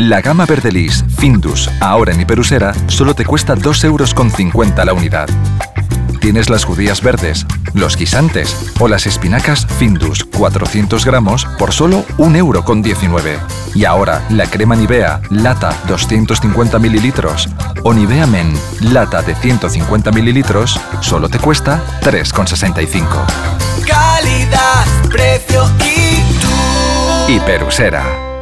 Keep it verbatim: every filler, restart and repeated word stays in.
La gama Verdelis, Findus, ahora en Hiperusera, solo te cuesta dos euros con cincuenta la unidad. Tienes las judías verdes, los guisantes o las espinacas Findus, cuatrocientos gramos por solo un euro con diecinueve. Y ahora, la crema Nivea, lata doscientos cincuenta mililitros o Nivea Men, lata de ciento cincuenta mililitros, solo te cuesta tres con sesenta y cinco. Calidad, precio y tú. Hiperusera.